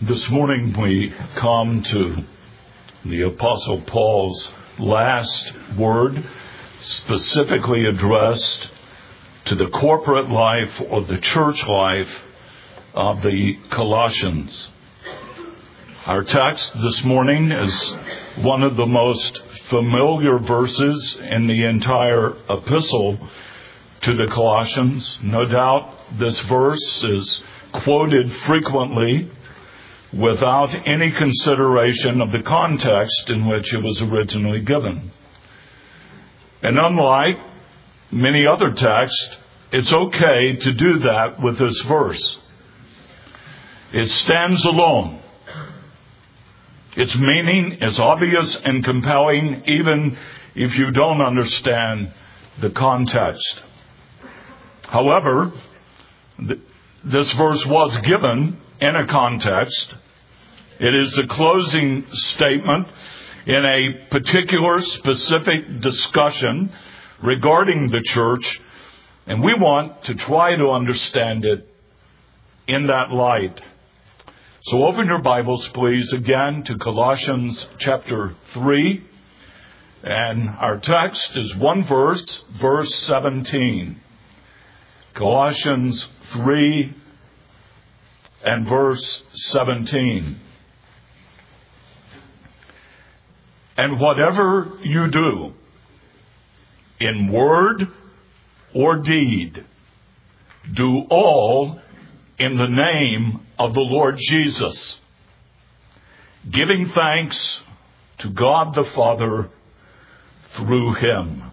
This morning we come to the Apostle Paul's last word, specifically addressed to the corporate life or the church life of the Colossians. Our text this morning is one of the most familiar verses in the entire epistle to the Colossians. No doubt this verse is quoted frequently without any consideration of the context in which it was originally given. And unlike many other texts, it's okay to do that with this verse. It stands alone. Its meaning is obvious and compelling, even if you don't understand the context. However, this verse was given in a context. It is the closing statement in a particular specific discussion regarding the church, and we want to try to understand it in that light. So open your Bibles, please, again to Colossians chapter 3, and our text is one verse, verse 17. Colossians 3 and verse 17. And whatever you do, in word or deed, do all in the name of the Lord Jesus, giving thanks to God the Father through Him.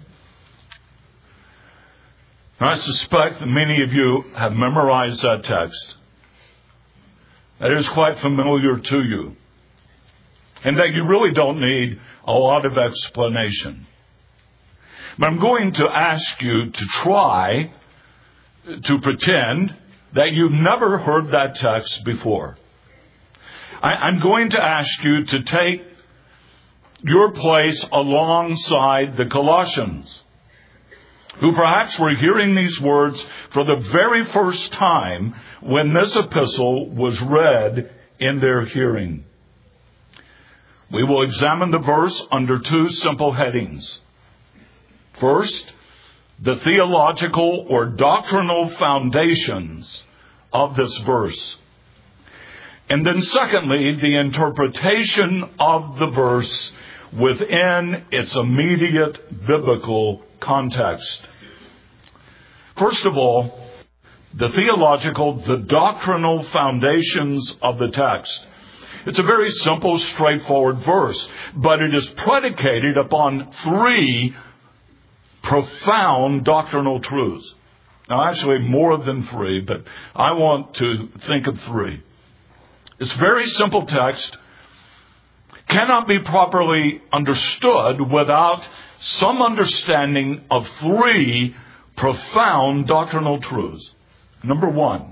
I suspect that many of you have memorized that text. That is quite familiar to you. And that you really don't need a lot of explanation. But I'm going to ask you to try to pretend that you've never heard that text before. I'm going to ask you to take your place alongside the Colossians, who perhaps were hearing these words for the very first time when this epistle was read in their hearing. We will examine the verse under two simple headings. First, the theological or doctrinal foundations of this verse. And then secondly, the interpretation of the verse within its immediate biblical context. First of all, the theological, the doctrinal foundations of the text. It's a very simple, straightforward verse, but it is predicated upon three profound doctrinal truths. Now, actually more than three, but I want to think of three. This very simple text cannot be properly understood without some understanding of three profound doctrinal truths. Number one,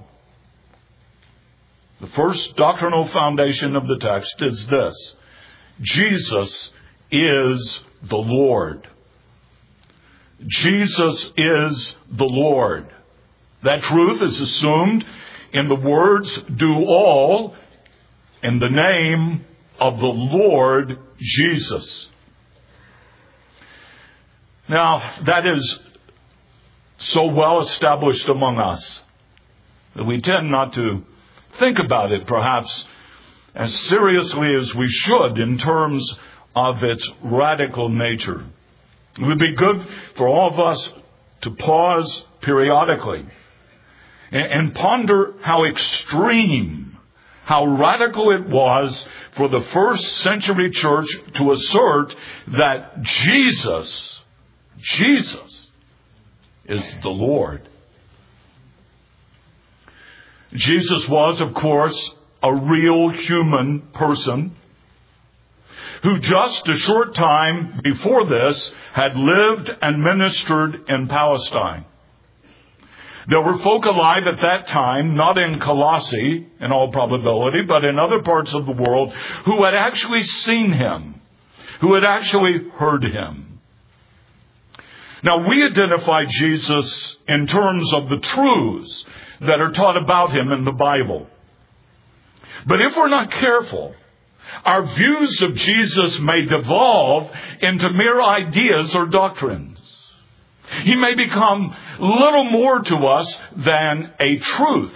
the first doctrinal foundation of the text is this: Jesus is the Lord. Jesus is the Lord. That truth is assumed in the words, do all in the name of the Lord Jesus. Now, that is so well established among us that we tend not to think about it perhaps as seriously as we should in terms of its radical nature. It would be good for all of us to pause periodically and ponder how extreme, how radical it was for the first century church to assert that Jesus is the Lord. Jesus was, of course, a real human person who just a short time before this had lived and ministered in Palestine. There were folk alive at that time, not in Colossae in all probability, but in other parts of the world, who had actually seen him, who had actually heard him. Now, we identify Jesus in terms of the truths that are taught about him in the Bible. But if we're not careful, our views of Jesus may devolve into mere ideas or doctrines. He may become little more to us than a truth.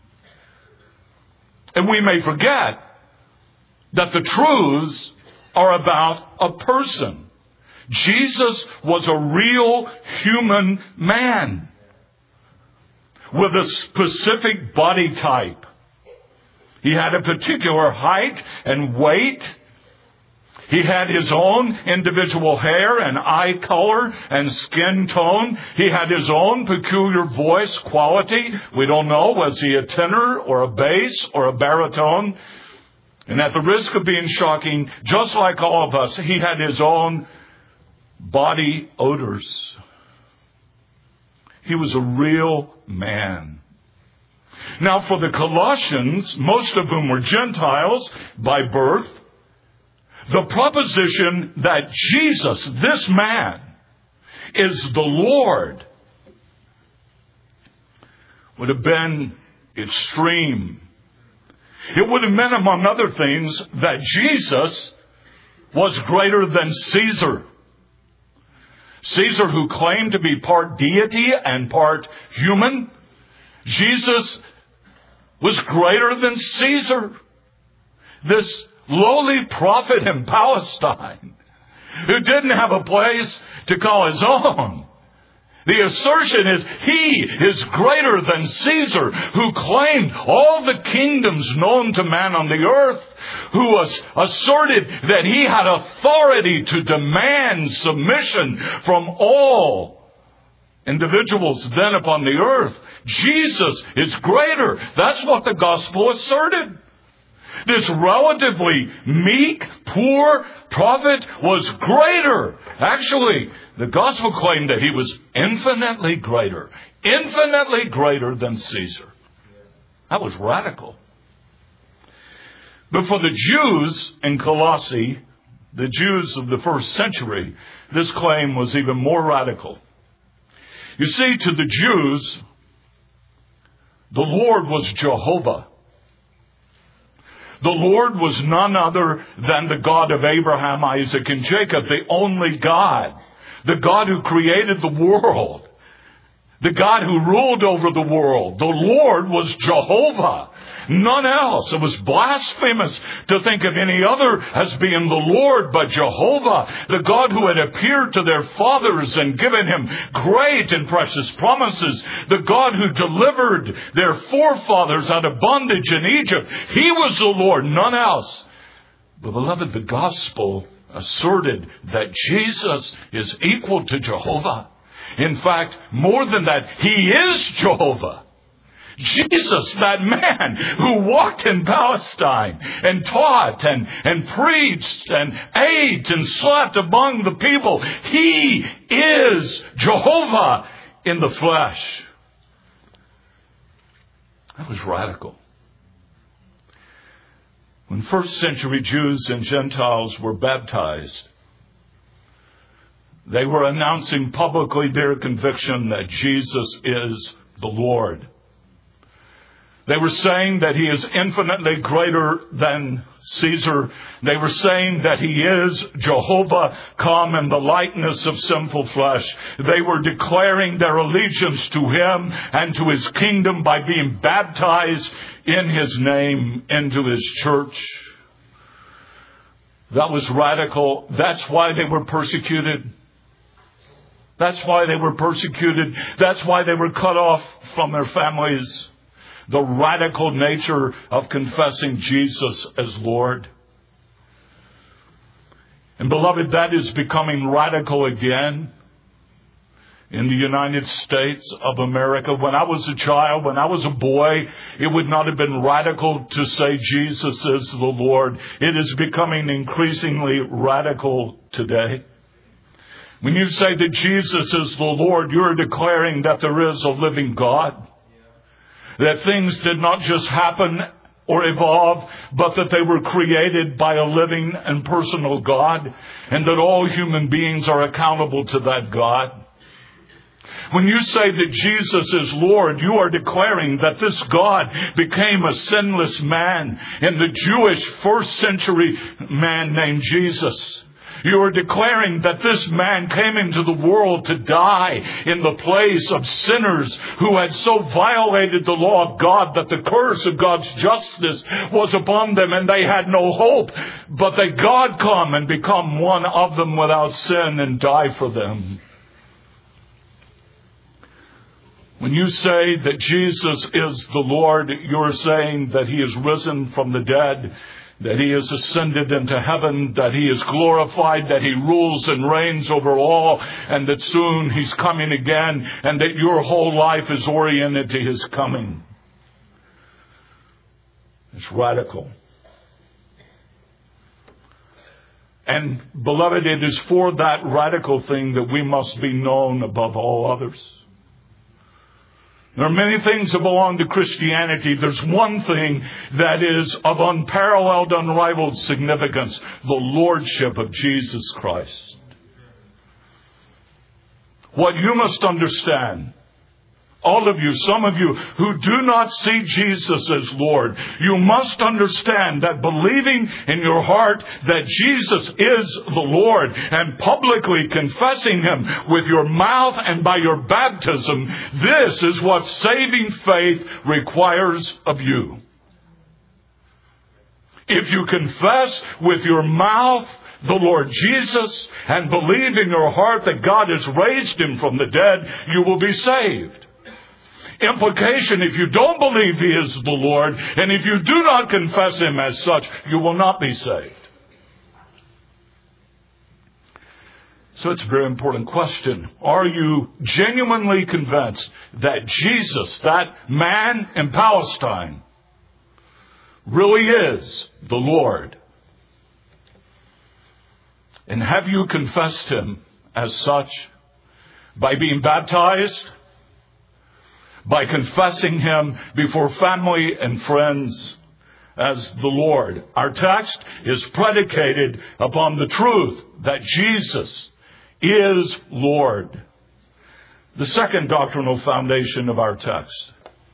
And we may forget that the truths are about a person. Jesus was a real human man with a specific body type. He had a particular height and weight. He had his own individual hair and eye color and skin tone. He had his own peculiar voice quality. We don't know, was he a tenor or a bass or a baritone? And at the risk of being shocking, just like all of us, he had his own body odors. He was a real man. Now, for the Colossians, most of whom were Gentiles by birth, the proposition that Jesus, this man, is the Lord would have been extreme. It would have meant, among other things, that Jesus was greater than Caesar. Caesar, who claimed to be part deity and part human, Jesus was greater than Caesar. This lowly prophet in Palestine, who didn't have a place to call his own. The assertion is he is greater than Caesar, who claimed all the kingdoms known to man on the earth, who asserted that he had authority to demand submission from all individuals then upon the earth. Jesus is greater. That's what the gospel asserted. This relatively meek, poor prophet was greater. Actually, the gospel claimed that he was infinitely greater than Caesar. That was radical. But for the Jews in Colossae, the Jews of the first century, this claim was even more radical. You see, to the Jews, the Lord was Jehovah. The Lord was none other than the God of Abraham, Isaac, and Jacob, the only God. The God who created the world. The God who ruled over the world. The Lord was Jehovah. None else. It was blasphemous to think of any other as being the Lord but Jehovah, the God who had appeared to their fathers and given him great and precious promises, the God who delivered their forefathers out of bondage in Egypt. He was the Lord, none else. But beloved, the gospel asserted that Jesus is equal to Jehovah. In fact, more than that, he is Jehovah. Jesus, that man who walked in Palestine and taught and preached and ate and slept among the people, he is Jehovah in the flesh. That was radical. When first century Jews and Gentiles were baptized, they were announcing publicly their conviction that Jesus is the Lord. They were saying that he is infinitely greater than Caesar. They were saying that he is Jehovah come in the likeness of sinful flesh. They were declaring their allegiance to him and to his kingdom by being baptized in his name into his church. That was radical. That's why they were persecuted. That's why they were persecuted. That's why they were cut off from their families. The radical nature of confessing Jesus as Lord. And beloved, that is becoming radical again in the United States of America. When I was a child, when I was a boy, it would not have been radical to say Jesus is the Lord. It is becoming increasingly radical today. When you say that Jesus is the Lord, you're declaring that there is a living God. That things did not just happen or evolve, but that they were created by a living and personal God, and that all human beings are accountable to that God. When you say that Jesus is Lord, you are declaring that this God became a sinless man in the Jewish first century man named Jesus. You are declaring that this man came into the world to die in the place of sinners who had so violated the law of God that the curse of God's justice was upon them and they had no hope, but that God come and become one of them without sin and die for them. When you say that Jesus is the Lord, you're saying that He is risen from the dead, that He is ascended into heaven, that He is glorified, that He rules and reigns over all, and that soon He's coming again, and that your whole life is oriented to His coming. It's radical. And, beloved, it is for that radical thing that we must be known above all others. There are many things that belong to Christianity. There's one thing that is of unparalleled, unrivaled significance: the Lordship of Jesus Christ. What you must understand, all of you, some of you who do not see Jesus as Lord, you must understand that believing in your heart that Jesus is the Lord and publicly confessing Him with your mouth and by your baptism, this is what saving faith requires of you. If you confess with your mouth the Lord Jesus and believe in your heart that God has raised Him from the dead, you will be saved. Implication: if you don't believe He is the Lord, and if you do not confess Him as such, you will not be saved. So it's a very important question. Are you genuinely convinced that Jesus, that man in Palestine, really is the Lord? And have you confessed Him as such by being baptized? By confessing Him before family and friends as the Lord. Our text is predicated upon the truth that Jesus is Lord. The second doctrinal foundation of our text: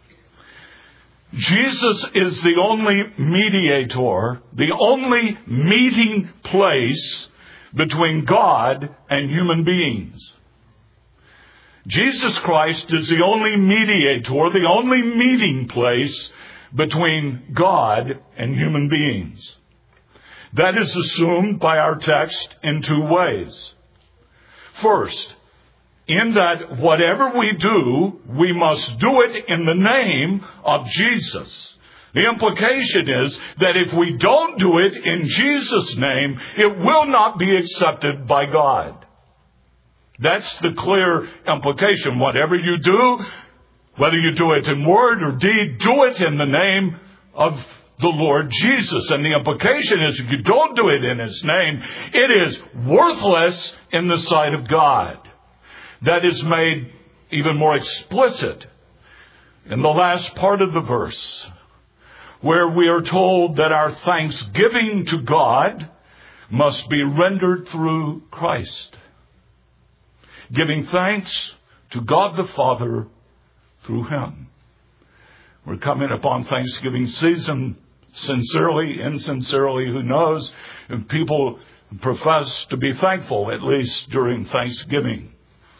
Jesus is the only mediator, the only meeting place between God and human beings. Jesus Christ is the only mediator, the only meeting place between God and human beings. That is assumed by our text in two ways. First, in that whatever we do, we must do it in the name of Jesus. The implication is that if we don't do it in Jesus' name, it will not be accepted by God. That's the clear implication. Whatever you do, whether you do it in word or deed, do it in the name of the Lord Jesus. And the implication is if you don't do it in His name, it is worthless in the sight of God. That is made even more explicit in the last part of the verse, where we are told that our thanksgiving to God must be rendered through Christ. Giving thanks to God the Father through Him. We're coming upon Thanksgiving season, sincerely, insincerely, who knows? If people profess to be thankful, at least during Thanksgiving.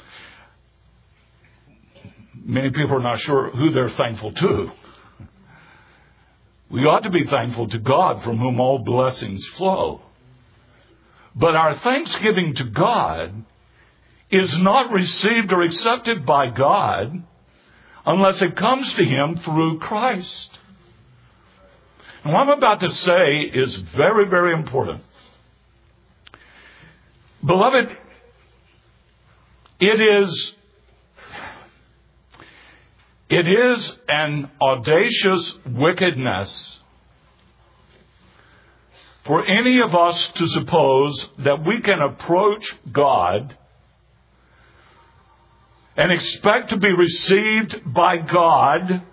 Many people are not sure who they're thankful to. We ought to be thankful to God, from whom all blessings flow. But our thanksgiving to God is not received or accepted by God unless it comes to Him through Christ. And what I'm about to say is very, very important. Beloved, it is an audacious wickedness for any of us to suppose that we can approach God and expect to be received by God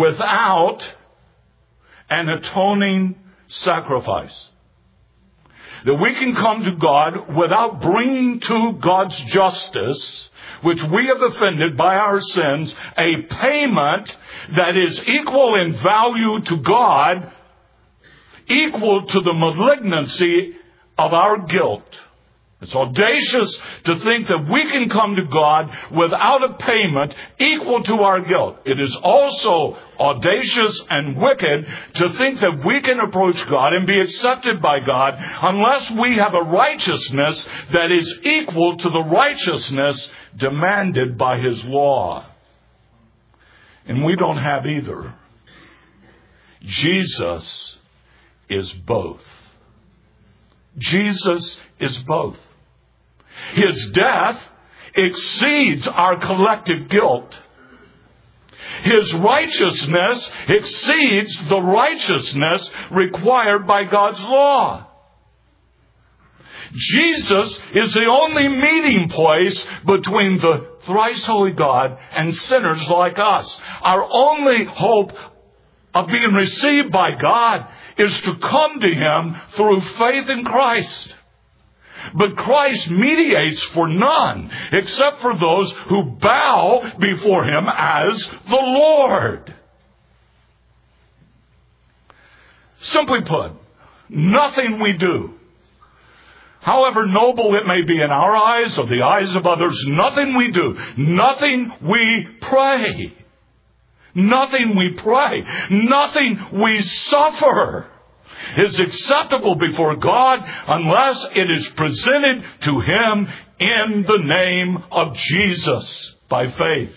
without an atoning sacrifice. that we can come to God without bringing to God's justice, which we have offended by our sins, a payment that is equal in value to God, equal to the malignancy of our guilt. It's audacious to think that we can come to God without a payment equal to our guilt. It is also audacious and wicked to think that we can approach God and be accepted by God unless we have a righteousness that is equal to the righteousness demanded by His law. And we don't have either. Jesus is both. Jesus is both. His death exceeds our collective guilt. His righteousness exceeds the righteousness required by God's law. Jesus is the only meeting place between the thrice holy God and sinners like us. Our only hope of being received by God is to come to Him through faith in Christ. But Christ mediates for none except for those who bow before Him as the Lord. Simply put, nothing we do, however noble it may be in our eyes or the eyes of others, nothing we do, nothing we pray, nothing we suffer is acceptable before God unless it is presented to Him in the name of Jesus by faith.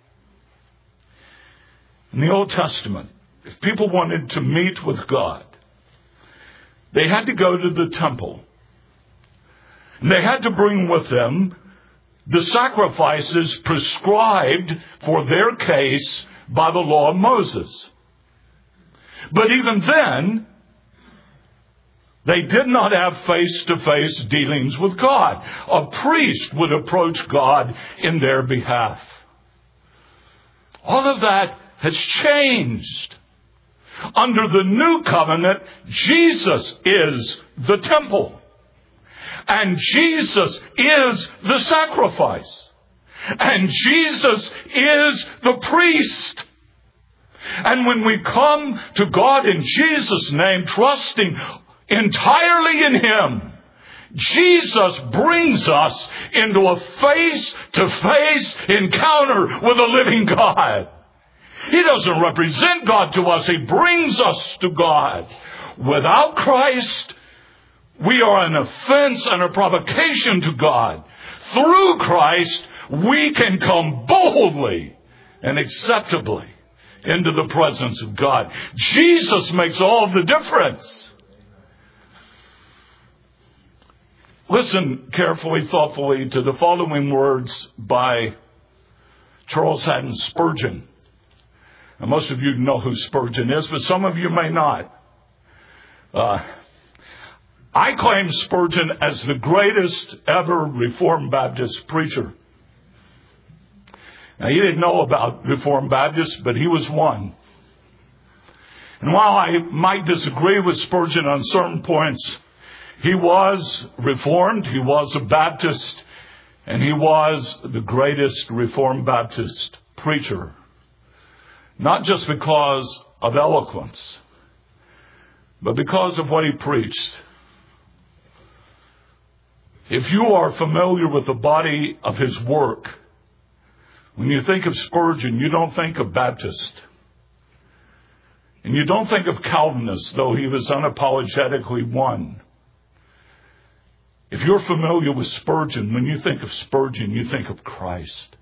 In the Old Testament, if people wanted to meet with God, they had to go to the temple. And they had to bring with them the sacrifices prescribed for their case by the law of Moses. But even then, they did not have face-to-face dealings with God. A priest would approach God in their behalf. All of that has changed. Under the new covenant, Jesus is the temple. And Jesus is the sacrifice. And Jesus is the priest. And when we come to God in Jesus' name, trusting entirely in Him, Jesus brings us into a face-to-face encounter with a living God. He doesn't represent God to us. He brings us to God. Without Christ, we are an offense and a provocation to God. Through Christ, we can come boldly and acceptably into the presence of God. Jesus makes all the difference. Listen carefully, thoughtfully to the following words by Charles Haddon Spurgeon. Now, most of you know who Spurgeon is, but some of you may not. I claim Spurgeon as the greatest ever Reformed Baptist preacher. Now, he didn't know about Reformed Baptists, but he was one. And while I might disagree with Spurgeon on certain points, he was Reformed, he was a Baptist, and he was the greatest Reformed Baptist preacher. Not just because of eloquence, but because of what he preached. If you are familiar with the body of his work, when you think of Spurgeon, you don't think of Baptist. And you don't think of Calvinist, though he was unapologetically one. If you're familiar with Spurgeon, when you think of Spurgeon, you think of Christ.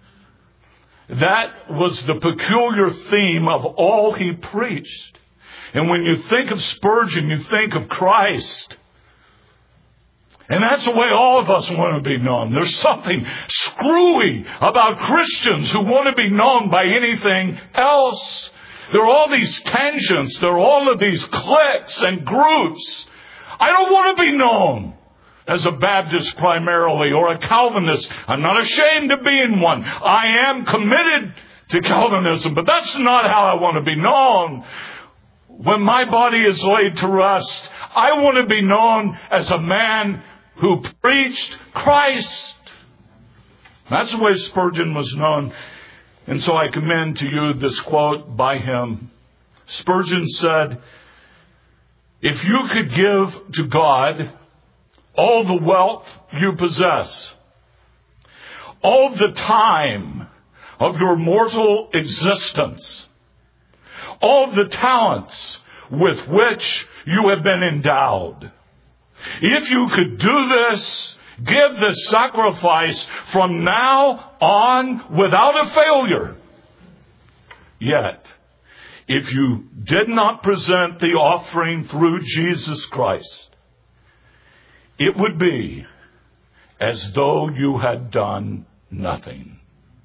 That was the peculiar theme of all he preached. And when you think of Spurgeon, you think of Christ. And that's the way all of us want to be known. There's something screwy about Christians who want to be known by anything else. There are all these tangents. There are all of these cliques and groups. I don't want to be known as a Baptist primarily or a Calvinist. I'm not ashamed of being one. I am committed to Calvinism, but that's not how I want to be known. When my body is laid to rest, I want to be known as a man who preached Christ. That's the way Spurgeon was known. And so I commend to you this quote by him. Spurgeon said, "If you could give to God all the wealth you possess, all the time of your mortal existence, all the talents with which you have been endowed, if you could do this, give this sacrifice from now on without a failure, yet, if you did not present the offering through Jesus Christ, it would be as though you had done nothing."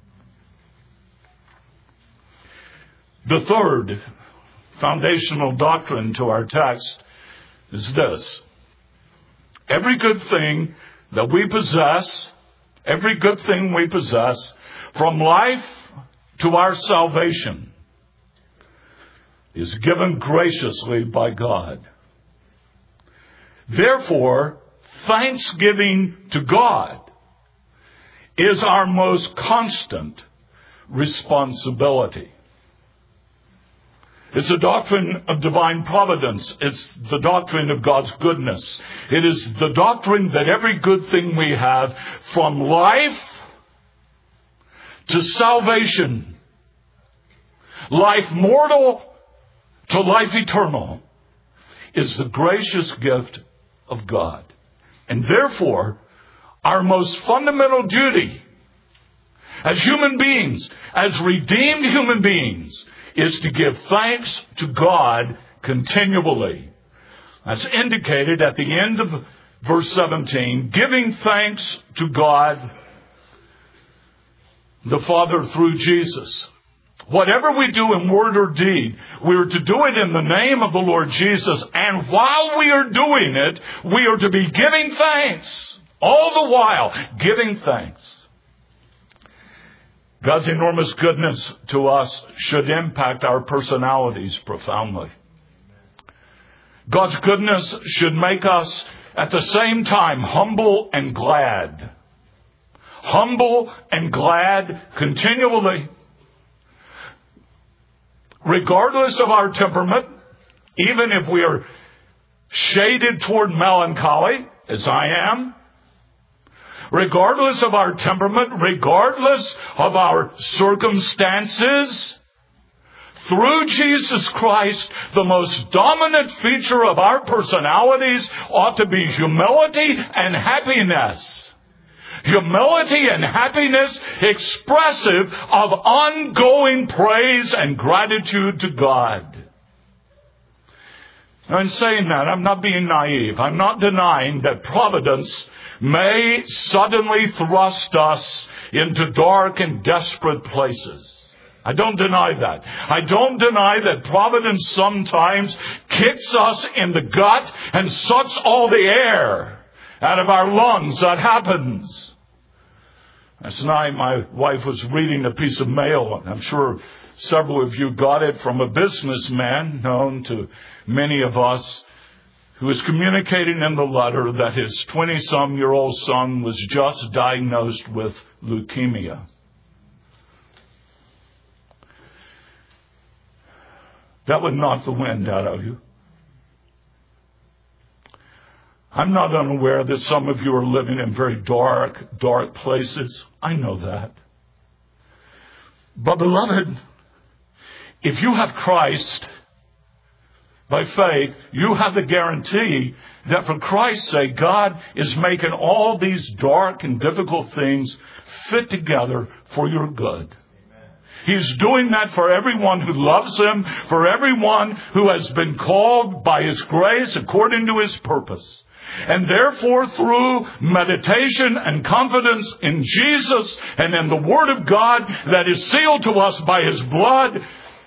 The third foundational doctrine to our text is this: every good thing that we possess, every good thing we possess, from life to our salvation, is given graciously by God. Therefore, thanksgiving to God is our most constant responsibility. It's a doctrine of divine providence. It's the doctrine of God's goodness. It is the doctrine that every good thing we have, from life to salvation, life mortal to life eternal, is the gracious gift of God. And therefore, our most fundamental duty as human beings, as redeemed human beings, is to give thanks to God continually. That's indicated at the end of verse 17, giving thanks to God the Father through Jesus. Whatever we do in word or deed, we are to do it in the name of the Lord Jesus. And while we are doing it, we are to be giving thanks. All the while, giving thanks. God's enormous goodness to us should impact our personalities profoundly. God's goodness should make us, at the same time, humble and glad. Humble and glad continually. Regardless of our temperament, even if we are shaded toward melancholy, as I am, regardless of our temperament, regardless of our circumstances, through Jesus Christ, the most dominant feature of our personalities ought to be humility and happiness. Humility and happiness expressive of ongoing praise and gratitude to God. Now, in saying that, I'm not being naive. I'm not denying that providence may suddenly thrust us into dark and desperate places. I don't deny that. I don't deny that providence sometimes kicks us in the gut and sucks all the air out of our lungs. That happens. Last night, my wife was reading a piece of mail, and I'm sure several of you got it from a businessman known to many of us, who was communicating in the letter that his 20-some-year-old son was just diagnosed with leukemia. That would knock the wind out of you. I'm not unaware that some of you are living in very dark, dark places. I know that. But beloved, if you have Christ by faith, you have the guarantee that for Christ's sake, God is making all these dark and difficult things fit together for your good. He's doing that for everyone who loves Him, for everyone who has been called by His grace according to His purpose. And therefore, through meditation and confidence in Jesus and in the Word of God that is sealed to us by His blood,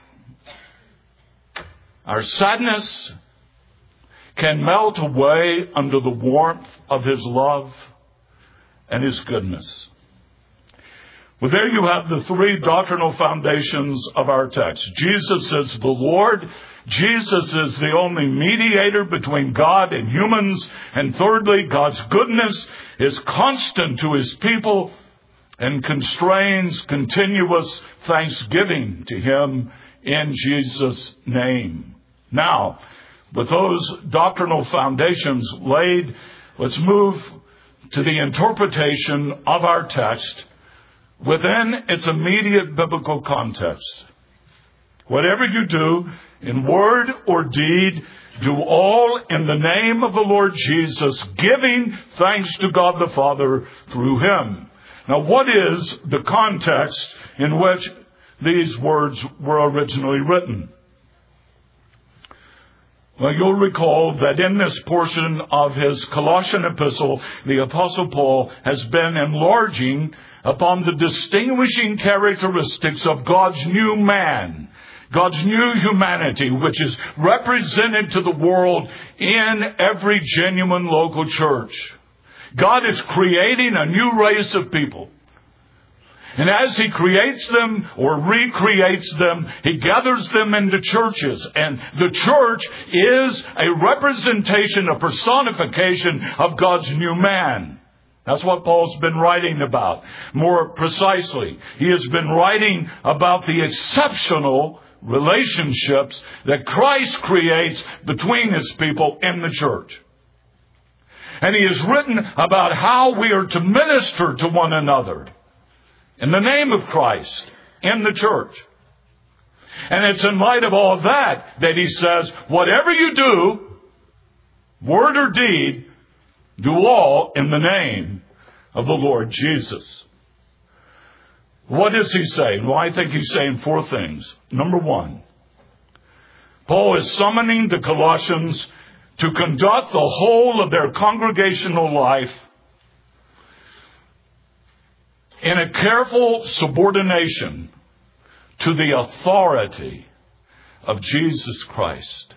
our sadness can melt away under the warmth of His love and His goodness. Well, there you have the three doctrinal foundations of our text. Jesus is the Lord. Jesus is the only mediator between God and humans. And thirdly, God's goodness is constant to his people and constrains continuous thanksgiving to him in Jesus' name. Now, with those doctrinal foundations laid, let's move to the interpretation of our text within its immediate biblical context. Whatever you do, in word or deed, do all in the name of the Lord Jesus, giving thanks to God the Father through him. Now, what is the context in which these words were originally written? Well, you'll recall that in this portion of his Colossian epistle, the Apostle Paul has been enlarging upon the distinguishing characteristics of God's new man, God's new humanity, which is represented to the world in every genuine local church. God is creating a new race of people. And as he creates them or recreates them, he gathers them into churches. And the church is a representation, a personification of God's new man. That's what Paul's been writing about. More precisely, he has been writing about the exceptional relationships that Christ creates between his people in the church. And he has written about how we are to minister to one another in the name of Christ in the church. And it's in light of all that he says, whatever you do, word or deed, do all in the name of the Lord Jesus. What is he saying? Well, I think he's saying four things. Number one, Paul is summoning the Colossians to conduct the whole of their congregational life in a careful subordination to the authority of Jesus Christ.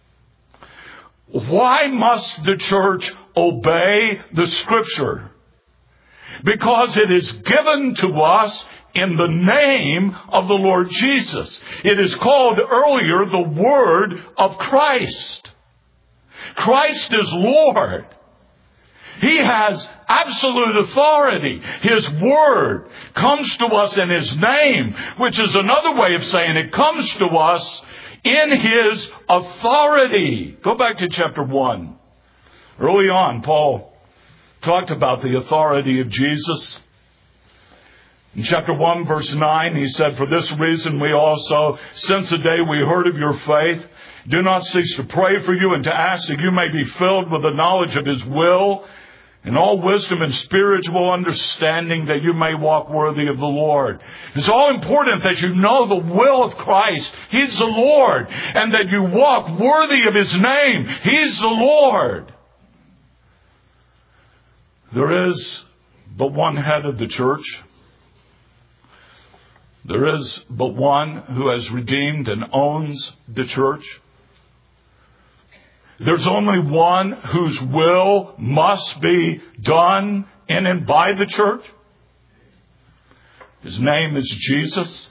Why must the church obey the Scripture? Because it is given to us in the name of the Lord Jesus. It is called earlier the Word of Christ. Christ is Lord. He has absolute authority. His word comes to us in his name, which is another way of saying it comes to us in his authority. Go back to chapter 1. Early on, Paul talked about the authority of Jesus. In chapter 1, verse 9, he said, "For this reason we also, since the day we heard of your faith, do not cease to pray for you and to ask that you may be filled with the knowledge of his will, in all wisdom and spiritual understanding, that you may walk worthy of the Lord." It's all important that you know the will of Christ. He's the Lord. And that you walk worthy of his name. He's the Lord. There is but one head of the church. There is but one who has redeemed and owns the church. There's only one whose will must be done in and by the church. His name is Jesus.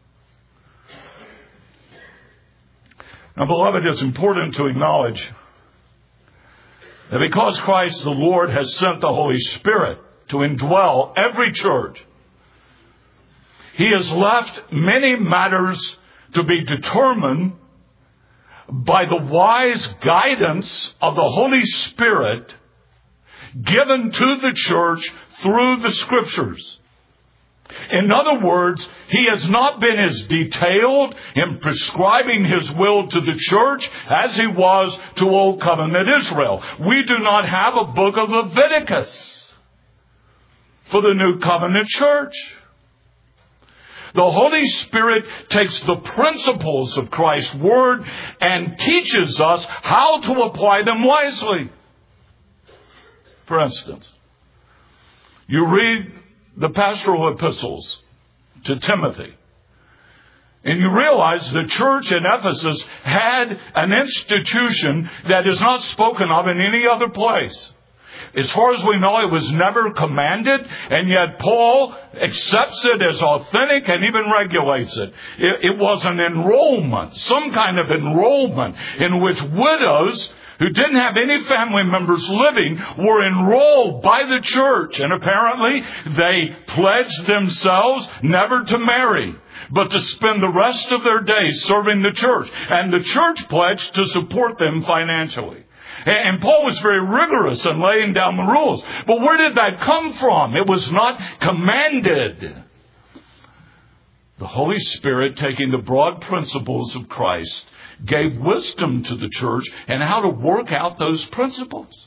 Now, beloved, it's important to acknowledge that because Christ the Lord has sent the Holy Spirit to indwell every church, he has left many matters to be determined by the wise guidance of the Holy Spirit given to the church through the Scriptures. In other words, he has not been as detailed in prescribing his will to the church as he was to Old Covenant Israel. We do not have a book of Leviticus for the New Covenant church. The Holy Spirit takes the principles of Christ's Word and teaches us how to apply them wisely. For instance, you read the pastoral epistles to Timothy, and you realize the church in Ephesus had an institution that is not spoken of in any other place. As far as we know, it was never commanded, and yet Paul accepts it as authentic and even regulates it. It was an enrollment, some kind of enrollment, in which widows who didn't have any family members living were enrolled by the church. And apparently they pledged themselves never to marry, but to spend the rest of their days serving the church. And the church pledged to support them financially. And Paul was very rigorous in laying down the rules. But where did that come from? It was not commanded. The Holy Spirit, taking the broad principles of Christ, gave wisdom to the church and how to work out those principles.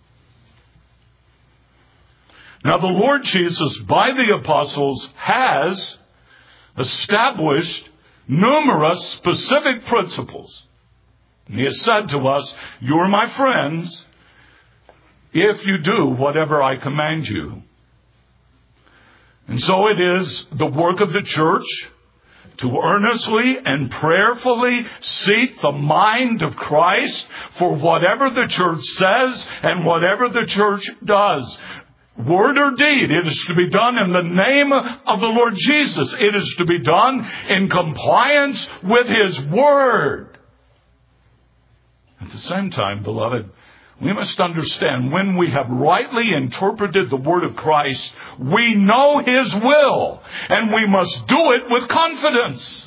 Now, the Lord Jesus, by the apostles, has established numerous specific principles. And He has said to us, "You are my friends if you do whatever I command you." And so it is the work of the church to earnestly and prayerfully seek the mind of Christ for whatever the church says and whatever the church does. Word or deed, it is to be done in the name of the Lord Jesus. It is to be done in compliance with His Word. At the same time, beloved, we must understand when we have rightly interpreted the Word of Christ, we know His will, and we must do it with confidence.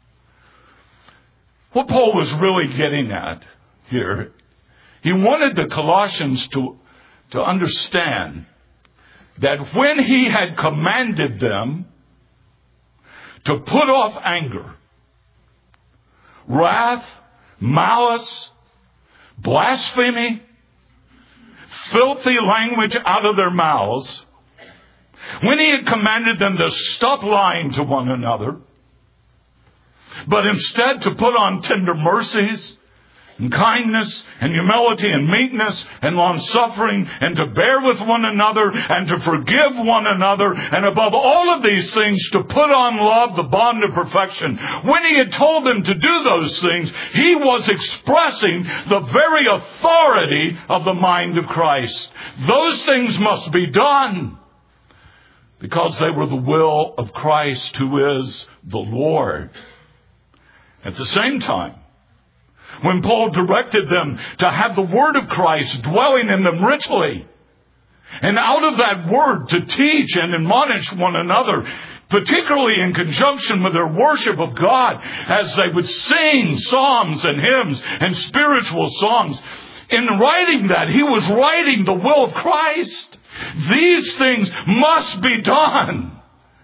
What Paul was really getting at here, he wanted the Colossians to understand that when he had commanded them to put off anger, wrath, malice, blasphemy, filthy language out of their mouths, when he had commanded them to stop lying to one another, but instead to put on tender mercies and kindness and humility and meekness and long-suffering, and to bear with one another and to forgive one another, and above all of these things to put on love, the bond of perfection. When he had told them to do those things, he was expressing the very authority of the mind of Christ. Those things must be done because they were the will of Christ, who is the Lord. At the same time, when Paul directed them to have the Word of Christ dwelling in them richly, and out of that Word to teach and admonish one another, particularly in conjunction with their worship of God, as they would sing psalms and hymns and spiritual songs, in writing that, he was writing the will of Christ. These things must be done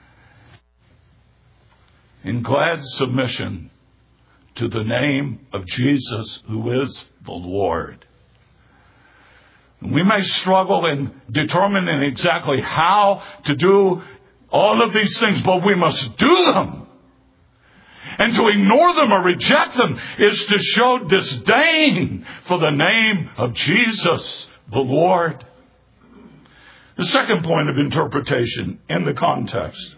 in glad submission to the name of Jesus, who is the Lord. We may struggle in determining exactly how to do all of these things, but we must do them. And to ignore them or reject them is to show disdain for the name of Jesus, the Lord. The second point of interpretation in the context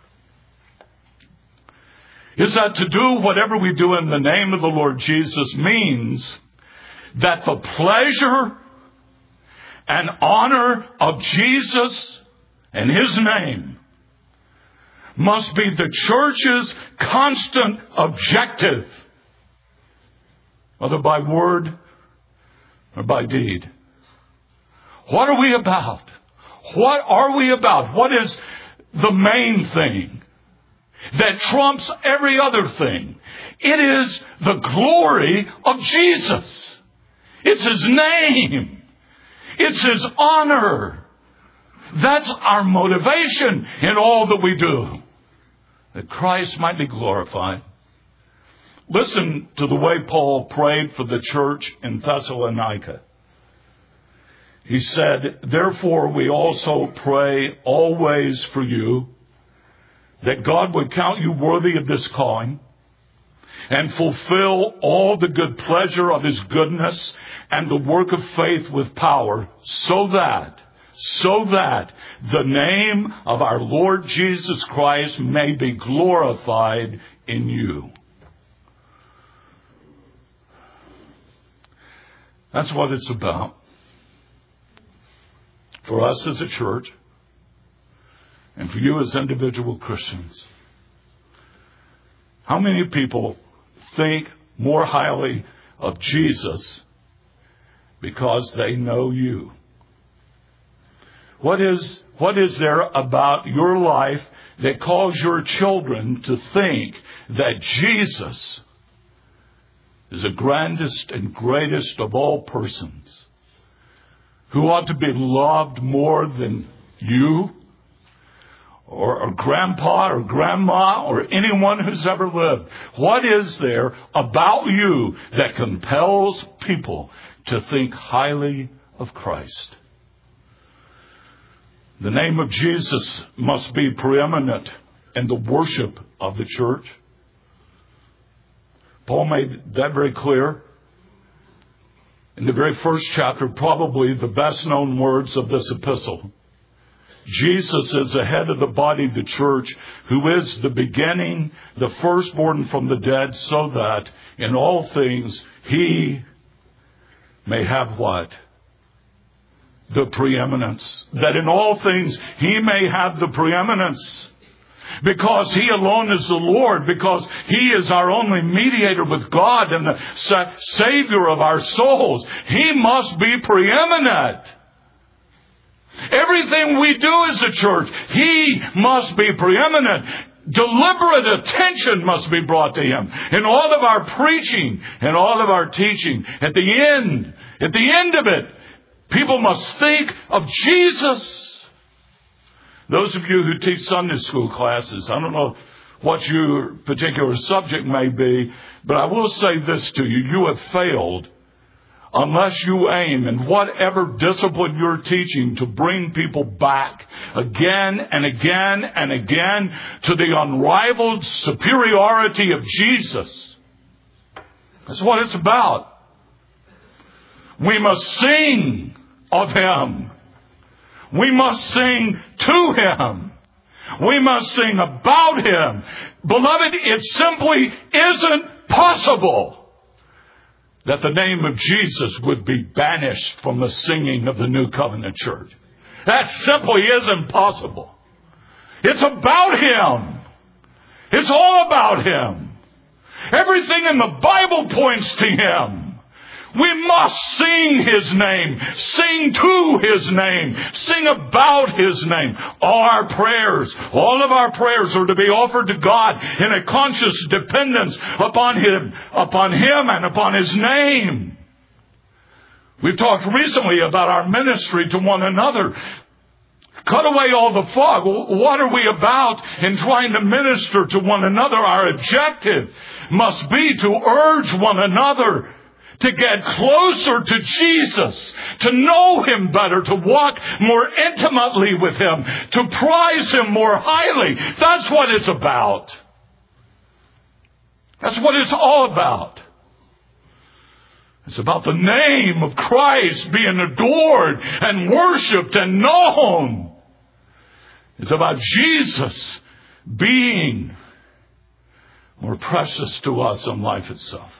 is that to do whatever we do in the name of the Lord Jesus means that the pleasure and honor of Jesus and His name must be the church's constant objective, whether by word or by deed. What are we about? What are we about? What is the main thing that trumps every other thing? It is the glory of Jesus. It's His name. It's His honor. That's our motivation in all that we do, that Christ might be glorified. Listen to the way Paul prayed for the church in Thessalonica. He said, "Therefore we also pray always for you, that God would count you worthy of this calling and fulfill all the good pleasure of His goodness and the work of faith with power, so that the name of our Lord Jesus Christ may be glorified in you." That's what it's about. for us as a church and for you as individual Christians. How many people think more highly of Jesus because they know you? What is there about your life that calls your children to think that Jesus is the grandest and greatest of all persons, who ought to be loved more than you or grandpa or grandma or anyone who's ever lived? What is there about you that compels people to think highly of Christ? The name of Jesus must be preeminent in the worship of the church. Paul made that very clear in the very first chapter, probably the best known words of this epistle. Jesus is the head of the body, the church, who is the beginning, the firstborn from the dead, so that in all things he may have what? The preeminence. That in all things he may have the preeminence. Because he alone is the Lord, because he is our only mediator with God and the Savior of our souls. He must be preeminent. Everything we do as a church, he must be preeminent. Deliberate attention must be brought to him in all of our preaching and all of our teaching. At the end of it, people must think of Jesus. Those of you who teach Sunday school classes, I don't know what your particular subject may be, but I will say this to you. You have failed unless you aim in whatever discipline you're teaching to bring people back again and again and again to the unrivaled superiority of Jesus. That's what it's about. We must sing of him. We must sing to him. We must sing about him. Beloved, it simply isn't possible that the name of Jesus would be banished from the singing of the New Covenant Church. That simply isn't possible. It's about him. It's all about him. Everything in the Bible points to him. We must sing his name, sing to his name, sing about his name. All of our prayers are to be offered to God in a conscious dependence upon him and upon his name. We've talked recently about our ministry to one another. Cut away all the fog. What are we about in trying to minister to one another? Our objective must be to urge one another to get closer to Jesus, to know him better, to walk more intimately with him, to prize him more highly. That's what it's about. That's what it's all about. It's about the name of Christ being adored and worshipped and known. It's about Jesus being more precious to us than life itself.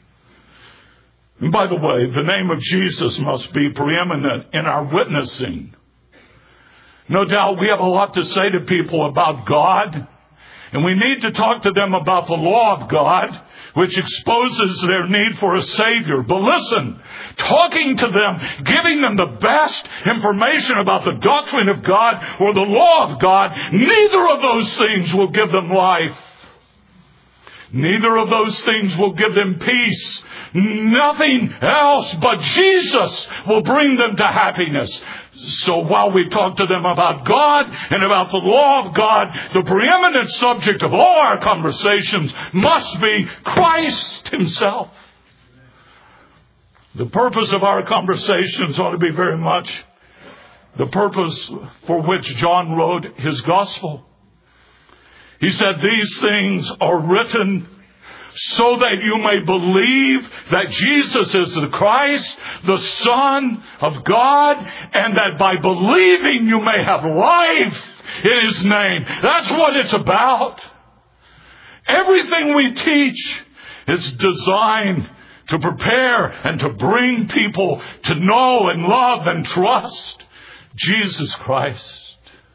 And by the way, the name of Jesus must be preeminent in our witnessing. No doubt we have a lot to say to people about God, and we need to talk to them about the law of God, which exposes their need for a Savior. But listen, talking to them, giving them the best information about the doctrine of God or the law of God, neither of those things will give them life. Neither of those things will give them peace. Nothing else but Jesus will bring them to happiness. So while we talk to them about God and about the law of God, the preeminent subject of all our conversations must be Christ himself. The purpose of our conversations ought to be very much the purpose for which John wrote his gospel. He said, these things are written so that you may believe that Jesus is the Christ, the Son of God, and that by believing you may have life in his name. That's what it's about. Everything we teach is designed to prepare and to bring people to know and love and trust Jesus Christ.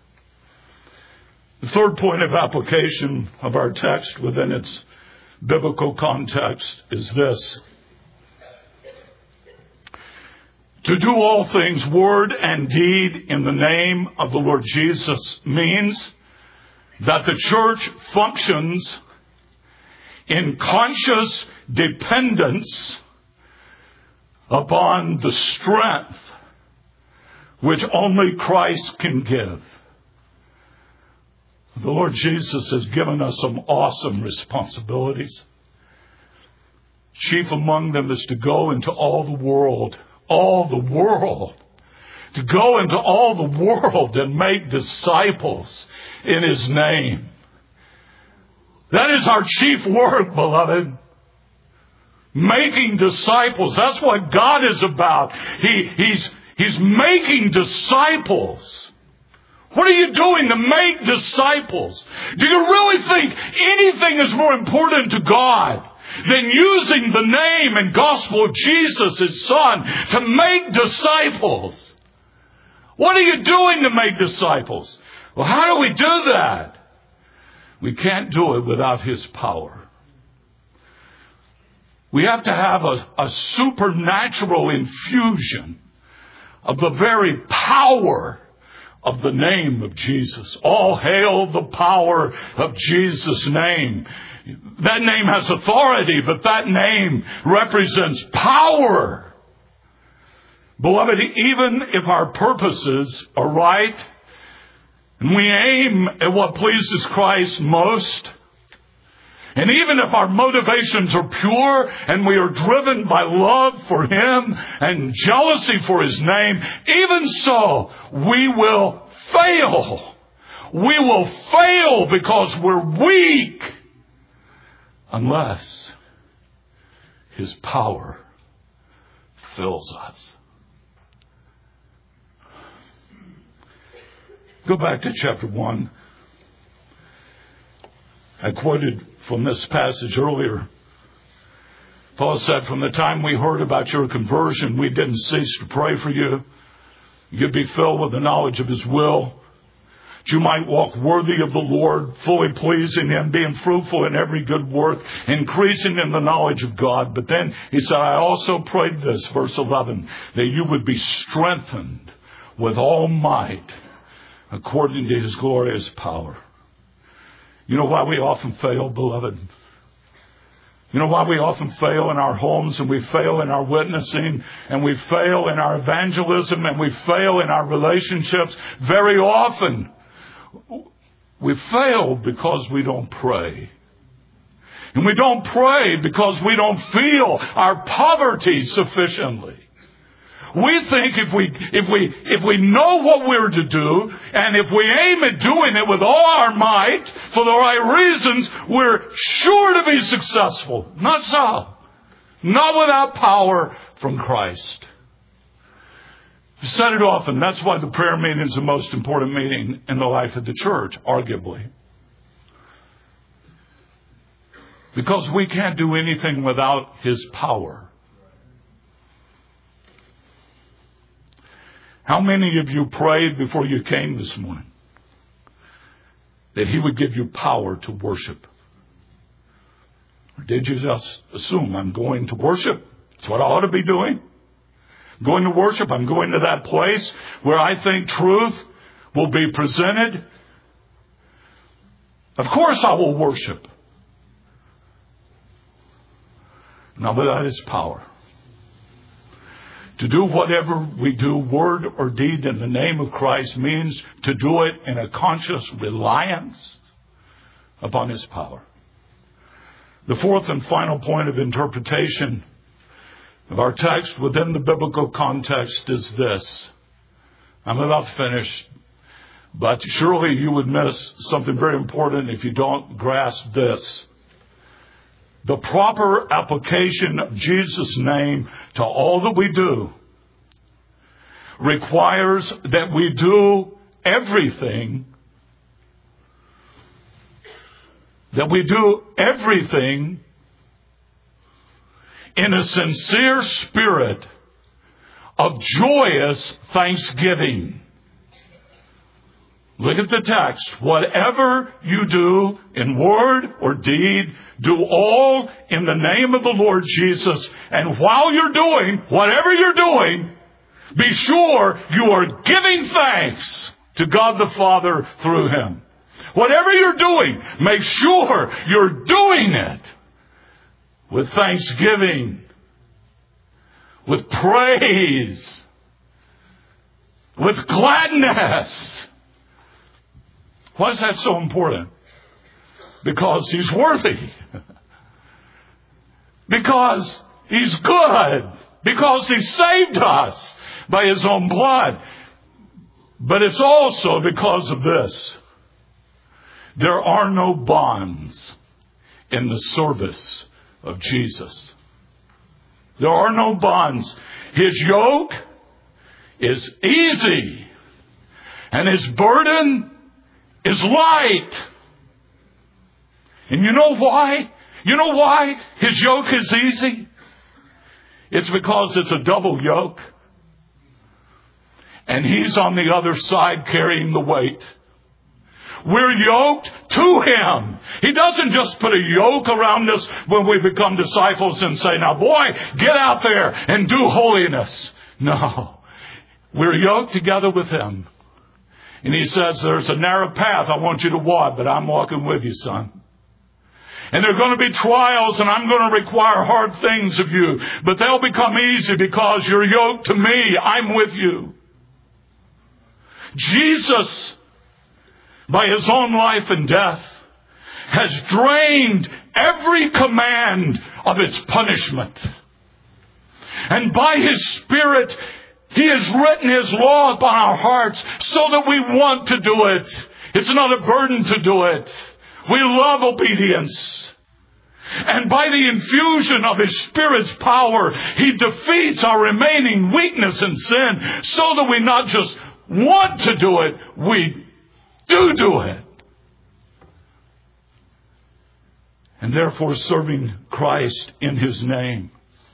The third point of application of our text within its biblical context is this. To do all things, word and deed, in the name of the Lord Jesus means that the church functions in conscious dependence upon the strength which only Christ can give. The Lord Jesus has given us some awesome responsibilities. Chief among them is to go into all the world, to go into all the world and make disciples in His name. That is our chief work, beloved. Making disciples. That's what God is about. He's making disciples. What are you doing to make disciples? Do you really think anything is more important to God than using the name and gospel of Jesus, His Son, to make disciples? What are you doing to make disciples? Well, how do we do that? We can't do it without His power. We have to have a supernatural infusion of the very power of the name of Jesus. All hail the power of Jesus' name. That name has authority, but that name represents power. Beloved, even if our purposes are right, and we aim at what pleases Christ most, and even if our motivations are pure and we are driven by love for Him and jealousy for His name, even so, we will fail. We will fail because we're weak unless His power fills us. Go back to chapter 1. I quoted from this passage earlier. Paul said, from the time we heard about your conversion, we didn't cease to pray for you. You'd be filled with the knowledge of His will, that you might walk worthy of the Lord, fully pleasing Him, being fruitful in every good work, increasing in the knowledge of God. But then he said, I also prayed this, verse 11, that you would be strengthened with all might according to His glorious power. You know why we often fail, beloved? You know why we often fail in our homes, and we fail in our witnessing, and we fail in our evangelism, and we fail in our relationships? Very often, we fail because we don't pray. And we don't pray because we don't feel our poverty sufficiently. We think if we know what we're to do, and if we aim at doing it with all our might for the right reasons, we're sure to be successful. Not so. Not without power from Christ. I've said it often. That's why the prayer meeting is the most important meeting in the life of the church, arguably. Because we can't do anything without His power. How many of you prayed before you came this morning that He would give you power to worship? Or did you just assume, I'm going to worship? That's what I ought to be doing. Going to worship, I'm going to that place where I think truth will be presented. Of course I will worship. Now, but that is power. To do whatever we do, word or deed, in the name of Christ means to do it in a conscious reliance upon His power. The fourth and final point of interpretation of our text within the biblical context is this. I'm about finished, but surely you would miss something very important if you don't grasp this. The proper application of Jesus' name to all that we do requires that we do everything in a sincere spirit of joyous thanksgiving. Look at the text. Whatever you do in word or deed, do all in the name of the Lord Jesus. And while you're doing whatever you're doing, be sure you are giving thanks to God the Father through Him. Whatever you're doing, make sure you're doing it with thanksgiving, with praise, with gladness. Why is that so important? Because He's worthy. Because He's good. Because He saved us by His own blood. But it's also because of this. There are no bonds in the service of Jesus. There are no bonds. His yoke is easy, and His burden is light. And you know why? You know why His yoke is easy? It's because it's a double yoke. And He's on the other side carrying the weight. We're yoked to Him. He doesn't just put a yoke around us when we become disciples and say, now boy, get out there and do holiness. No. We're yoked together with Him. And He says, there's a narrow path I want you to walk, but I'm walking with you, son. And there are going to be trials, and I'm going to require hard things of you. But they'll become easy because you're yoked to me. I'm with you. Jesus, by His own life and death, has drained every command of its punishment. And by His Spirit, He has written His law upon our hearts so that we want to do it. It's not a burden to do it. We love obedience. And by the infusion of His Spirit's power, He defeats our remaining weakness and sin so that we not just want to do it, we do it. And therefore serving Christ in His name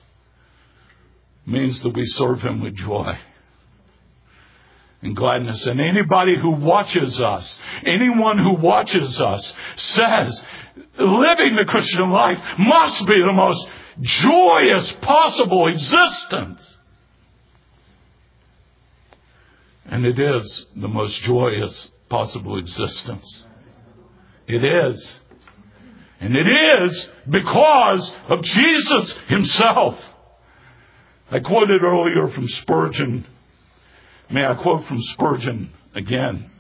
means that we serve Him with joy and gladness. And anybody who watches us, anyone who watches us says living the Christian life must be the most joyous possible existence. And it is the most joyous possible existence. It is. And it is because of Jesus Himself. I quoted earlier from Spurgeon. May I quote from Spurgeon again?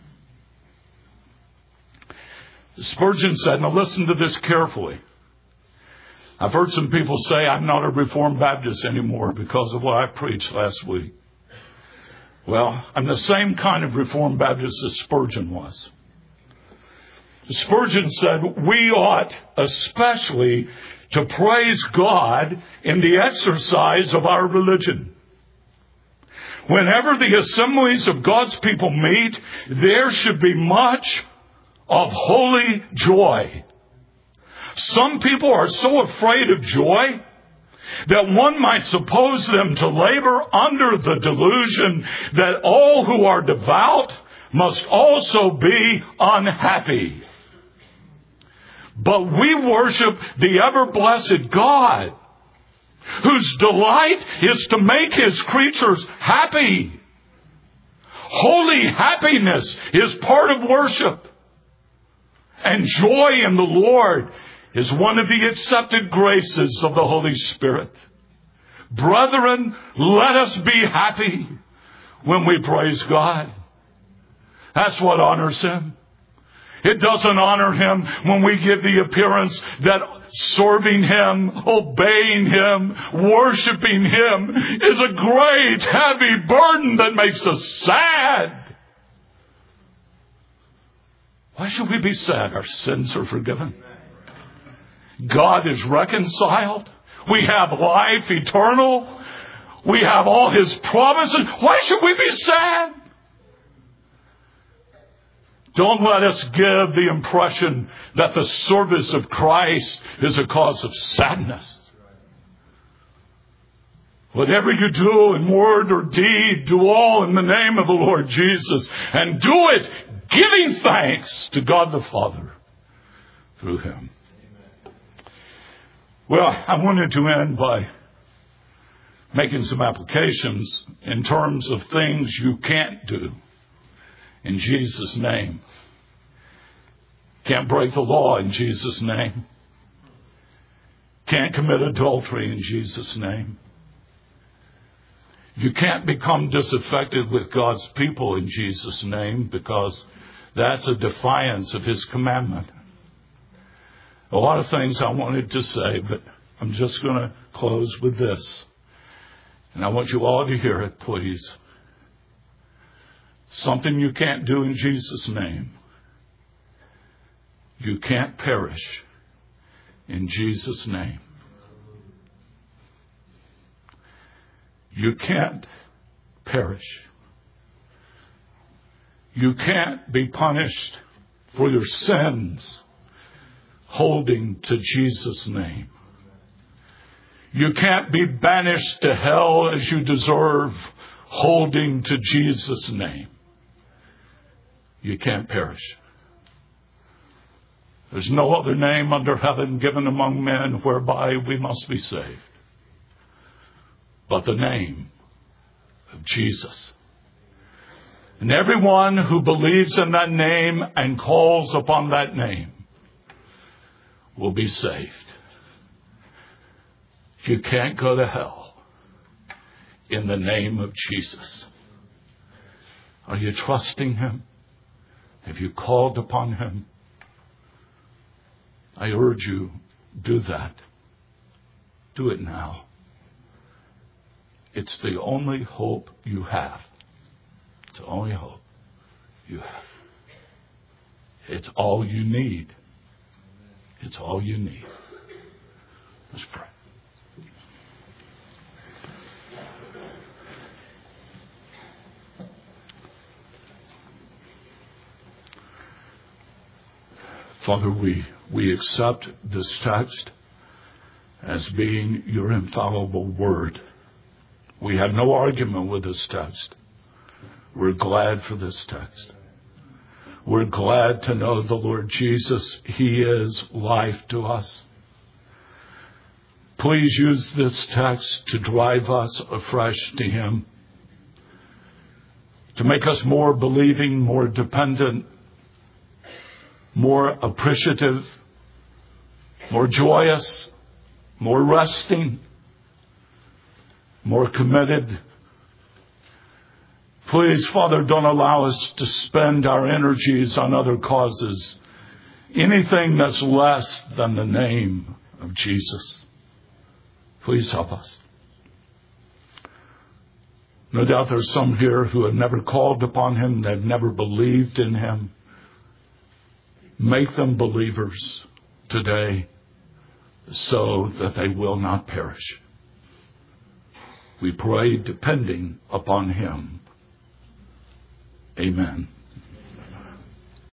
Spurgeon said, now listen to this carefully. I've heard some people say I'm not a Reformed Baptist anymore because of what I preached last week. Well, I'm the same kind of Reformed Baptist as Spurgeon was. Spurgeon said, we ought especially to praise God in the exercise of our religion. Whenever the assemblies of God's people meet, there should be much of holy joy. Some people are so afraid of joy that one might suppose them to labor under the delusion that all who are devout must also be unhappy. But we worship the ever-blessed God, whose delight is to make His creatures happy. Holy happiness is part of worship. And joy in the Lord is one of the accepted graces of the Holy Spirit. Brethren, let us be happy when we praise God. That's what honors Him. It doesn't honor Him when we give the appearance that serving Him, obeying Him, worshiping Him is a great, heavy burden that makes us sad. Why should we be sad? Our sins are forgiven. God is reconciled. We have life eternal. We have all His promises. Why should we be sad? Don't let us give the impression that the service of Christ is a cause of sadness. Whatever you do in word or deed, do all in the name of the Lord Jesus. And do it giving thanks to God the Father through him. Well, I wanted to end by making some applications in terms of things you can't do in Jesus' name. Can't break the law in Jesus' name. Can't commit adultery in Jesus' name. You can't become disaffected with God's people in Jesus' name, because that's a defiance of his commandment. A lot of things I wanted to say, but I'm just going to close with this. And I want you all to hear it, please. Something you can't do in Jesus' name. You can't perish in Jesus' name. You can't perish. You can't be punished for your sins holding to Jesus' name. You can't be banished to hell as you deserve holding to Jesus' name. You can't perish. There's no other name under heaven given among men whereby we must be saved but the name of Jesus. And everyone who believes in that name and calls upon that name will be saved. You can't go to hell in the name of Jesus. Are you trusting him? Have you called upon him? I urge you, do that. Do it now. It's the only hope you have. It's the only hope you have. It's all you need. It's all you need. Let's pray. Father, we accept this text as being your infallible word. We have no argument with this text. We're glad for this text. We're glad to know the Lord Jesus. He is life to us. Please use this text to drive us afresh to him, to make us more believing, more dependent, more appreciative, more joyous, more resting, more committed. Please, Father, don't allow us to spend our energies on other causes, anything that's less than the name of Jesus. Please help us. No doubt there's some here who have never called upon him, they've never believed in him. Make them believers today so that they will not perish. We pray depending upon him. Amen.